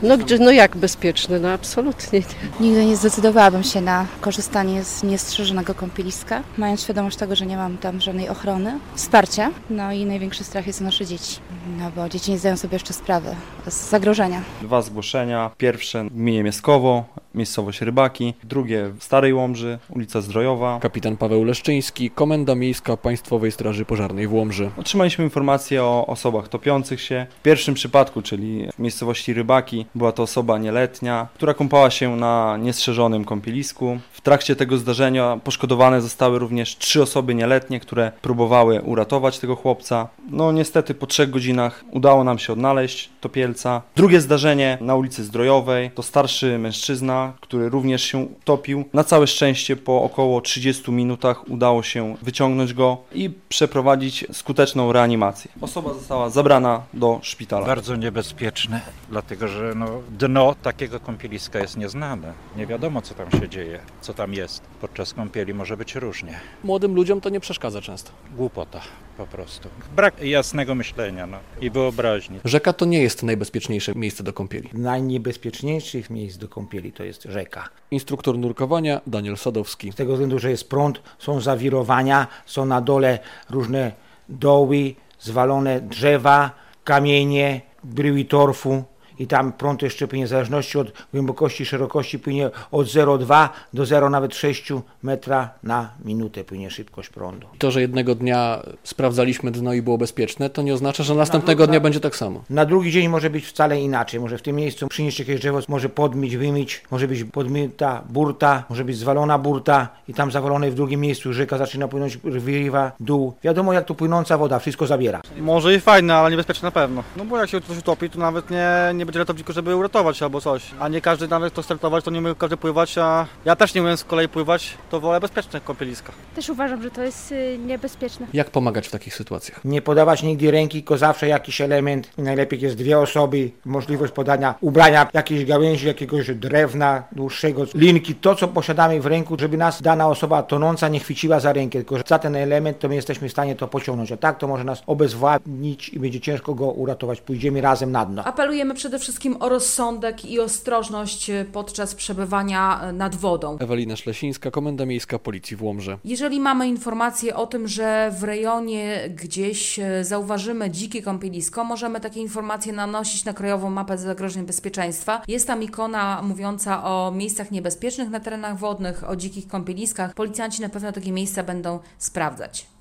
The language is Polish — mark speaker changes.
Speaker 1: No gdzie, no jak bezpieczny? No absolutnie nie.
Speaker 2: Nigdy nie zdecydowałabym się na korzystanie z niestrzeżonego kąpieliska, mając świadomość tego, że nie mam tam żadnej ochrony, wsparcia. No i największy strach jest o nasze dzieci, no bo dzieci nie zdają sobie jeszcze sprawy z zagrożenia.
Speaker 3: 2 zgłoszenia. Pierwsze w gminie Mieskowo, miejscowość Rybaki. Drugie w Starej Łomży, ulica Zdrojowa.
Speaker 4: Kapitan Paweł Leszczyński, Komenda Miejska Państwowej Straży Pożarnej w Łomży.
Speaker 3: Otrzymaliśmy informację o osobach topiących się. W pierwszym przypadku, czyli w miejscowości Rybaki, była to osoba nieletnia, która kąpała się na niestrzeżonym kąpielisku. W trakcie tego zdarzenia poszkodowane zostały również 3 osoby nieletnie, które próbowały uratować tego chłopca. No niestety po 3 godzinach udało nam się odnaleźć topielca. Drugie zdarzenie na ulicy Zdrojowej to starszy mężczyzna, który również się topił. Na całe szczęście po około 30 minutach udało się wyciągnąć go i przeprowadzić skuteczną reanimację. Osoba została zabrana do szpitala.
Speaker 5: Bardzo niebezpieczne, dlatego że dno takiego kąpieliska jest nieznane. Nie wiadomo, co tam się dzieje, co tam jest. Podczas kąpieli może być różnie.
Speaker 4: Młodym ludziom to nie przeszkadza często.
Speaker 5: Głupota po prostu. Brak jasnego myślenia i wyobraźni.
Speaker 4: Rzeka to nie jest najbezpieczniejsze miejsce do kąpieli.
Speaker 6: Najniebezpieczniejszych miejsc do kąpieli to jest rzeka.
Speaker 4: Instruktor nurkowania Daniel Sadowski.
Speaker 6: Z tego względu, że jest prąd, są zawirowania, są na dole różne doły, zwalone drzewa, kamienie, bryły torfu. I tam prąd jeszcze płynie w zależności od głębokości, szerokości płynie od 0,2 do 0 nawet 6 metra na minutę płynie szybkość prądu.
Speaker 4: To, że jednego dnia sprawdzaliśmy dno i było bezpieczne, to nie oznacza, że następnego dnia będzie tak samo.
Speaker 6: Na drugi dzień może być wcale inaczej. Może w tym miejscu przynieść jakieś drzewo, może podmyć, wymyć, może być podmyta burta, może być zwalona burta i tam zawalone w drugim miejscu rzeka zaczyna płynąć, wyrywa dół. Wiadomo jak tu płynąca woda, wszystko zabiera.
Speaker 7: Może i fajne, ale niebezpieczne na pewno. No bo jak się coś utopi, to nawet nie będzie ratowników, żeby uratować albo coś. A nie każdy nawet to startować, to nie umie każdy pływać, a ja też nie umiem z kolei pływać, to wolę bezpieczne kąpieliska.
Speaker 8: Też uważam, że to jest niebezpieczne.
Speaker 4: Jak pomagać w takich sytuacjach?
Speaker 6: Nie podawać nigdy ręki, tylko zawsze jakiś element. Najlepiej jest 2 osoby, możliwość podania ubrania, jakiejś gałęzi, jakiegoś drewna dłuższego, linki, to co posiadamy w ręku, żeby nas dana osoba tonąca nie chwyciła za rękę, tylko że za ten element to my jesteśmy w stanie to pociągnąć, a tak to może nas obezwładnić i będzie ciężko go uratować. Pójdziemy razem na dno.
Speaker 9: Apelujemy przede wszystkim o rozsądek i ostrożność podczas przebywania nad wodą.
Speaker 4: Ewelina Szlesińska, Komenda Miejska Policji w Łomży.
Speaker 9: Jeżeli mamy informację o tym, że w rejonie gdzieś zauważymy dzikie kąpielisko, możemy takie informacje nanosić na Krajową Mapę Zagrożeń Bezpieczeństwa. Jest tam ikona mówiąca o miejscach niebezpiecznych na terenach wodnych, o dzikich kąpieliskach. Policjanci na pewno takie miejsca będą sprawdzać.